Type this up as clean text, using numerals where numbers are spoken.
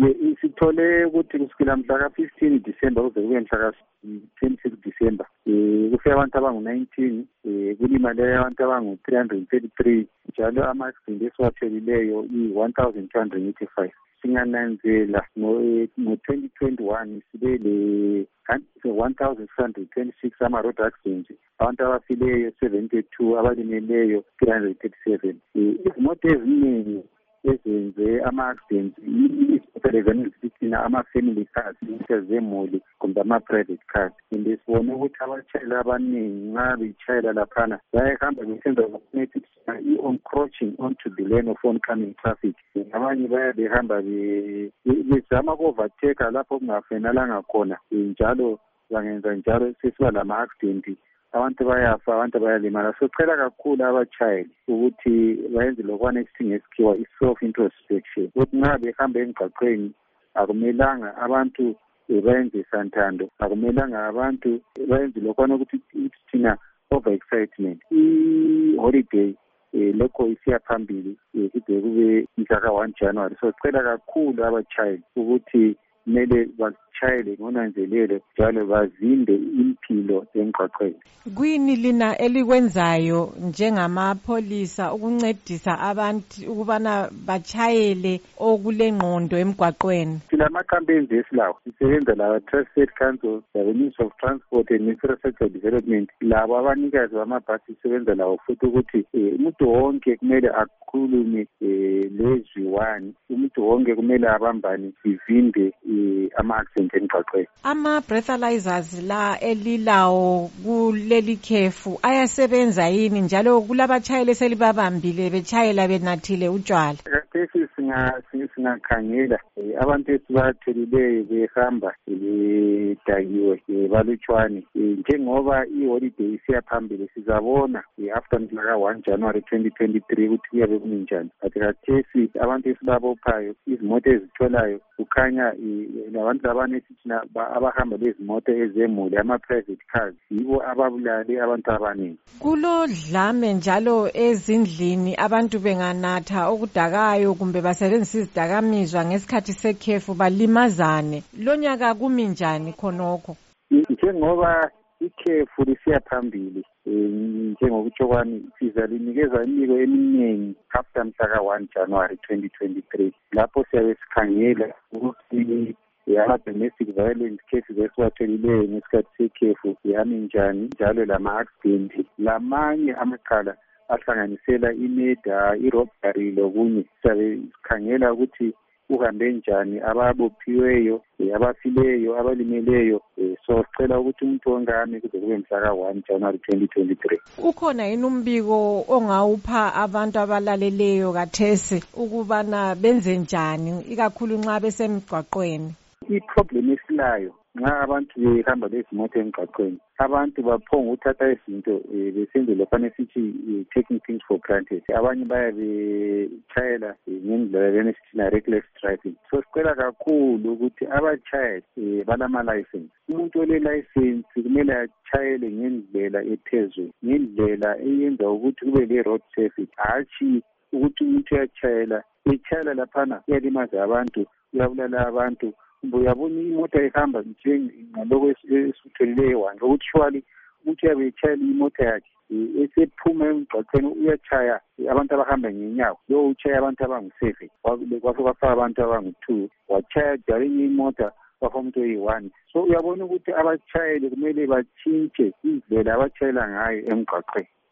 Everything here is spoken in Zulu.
Sithole ukuthi kusukela mhla ka-15 December kuze kube mhla ka-26 December kufika abantu abangu-19 kulimale abantu abangu-333 njalo ama-accident esiwathelileyo i-1285. Singananzela ngo-2021 sibe le-1,626 ama-road accidents, abantu abafileyo 72, abalimeleyo 337. Izimoto eziningi ezenze ama-accidents izithina ama-family cars, zemuli kumbe ama-private cars. And sibone ukuthi abatshayeli abaningi nxa betshayela laphana bayahamba besenza i-encroaching onto the lane of oncoming traffic. Abanye behamba bezama uku-overtake lapho kungafanelanga khona, njalo bangenza njalo sesiba lama-accident, abantu bayafa, abantu bayalimala. Sicela kakhulu abatshayeli ukuthi bayenze lokwana esithi ngesikhiwa i-self-introspection, ukuthi nxa behamba emgwaqweni akumelanga abantu bayenze santando, akumelanga abantu bayenze lokwana ukuthi thina over-excitement. I-holiday lokho isiya phambili kude kube mhla ka-1 January. So sicela kakhulu abatshayeli ukuthi kumele batshayele ngonanzelelo njalo bazinde impilo emgwaqweni. Kwini lina elikwenzayo njengamapholisa ukuncedisa abantu ukubana batshayele okulengqondo emgwaqweni? Silama-campaigns esilawo, sisebenza lawa Tri-State Council, the Ministry of Transport and Infrastructure Development, labo abanikazi bamabhasi sisebenza lawo futhi ukuthi umuntu wonke kumele akhulume lezwi-1, umuntu wonke kumele abambane sivinde ama-accident emgwaqweni. Ama-breathalyzers la elilawo kuleli khefu ayasebenza yini, njalo kulabatshayeli eselibabambile betshayela benathile utshwala? Kathesi singakhangela abantu esibathelileyo behamba bedakiwe balutshwane. Njengoba i-holiday isiya phambili sizabona after mhla ka-1 January 2023 ukuthi kuyabe kuminjani. But kathesi abantu esibabophayo, izimoto ezitholayo, kukhanya labantu labane esithina abahamba lezimoto ezemuli, ama-private cars, yibo ababulale abantu abaningi. Kulodlame njalo ezindlini abantu benganatha okudakayo kumbe basebenzisa izidakamizwa ngesikhathi sekhefu balimazane. Lonyaka kumi njani khonokho? Njengoba ikhefu lisiya phambili, njengokutsho kwami, sizalinikeza imiko eminingi after mhla ka-1 January 2023. Lapho siyabe sikhangela ukuthi ama-domestic violence cases esiwathelileyo ngesikhathi sekhefu yami njani, njalo lama-accident, lamanye amacala ahlanganisela imeda, irobbery lokunye. Siyabe sikhangela ukuthi uhambe njani, ababophiweyo, abafileyo, abalimeleyo. So sicela ukuthi umuntu wongami kuze kube mhla ka-1 January 2023. Ukhona yini umbiko ongawupha abantu abalaleleyo kathesi ukubana benze njani, ikakhulu nxa besemgwaqweni? I-problem esilayo nxa abantu behamba lezimoto emgwaqweni, abantu baphonga ukuthatha izinto besenze lokhana esithi taking things for granted. Abanye bayabetshayela ngendlela lena esithina reckless driving. So sicela kakhulu ukuthi abatshayeli balama-license. Umuntu ole-license kumele atshayele ngendlela ephezulu, ngendlela eyenza ukuthi kube le-road safety, hatshi ukuthi umuntu etshayela laphana uyalimaza abantu, uyabulala abantu. Uyabona imoto ehamba njengaloko esitholileyo wanje ukuthi shwali ukuthi uyabe etshayela imoto yakhe esephuma emgwaqweni uyatshaya abantu abahamba ngenyawo, lo utshaya abantu abangu-7 kwase kwafaka abantu abangu-2, watshaya jalo enye imota kwafa umuntu oyi-1. So uyabona ukuthi abatshayeli kumele batshintshe indlela abatshayela ngayo emgwaqweni.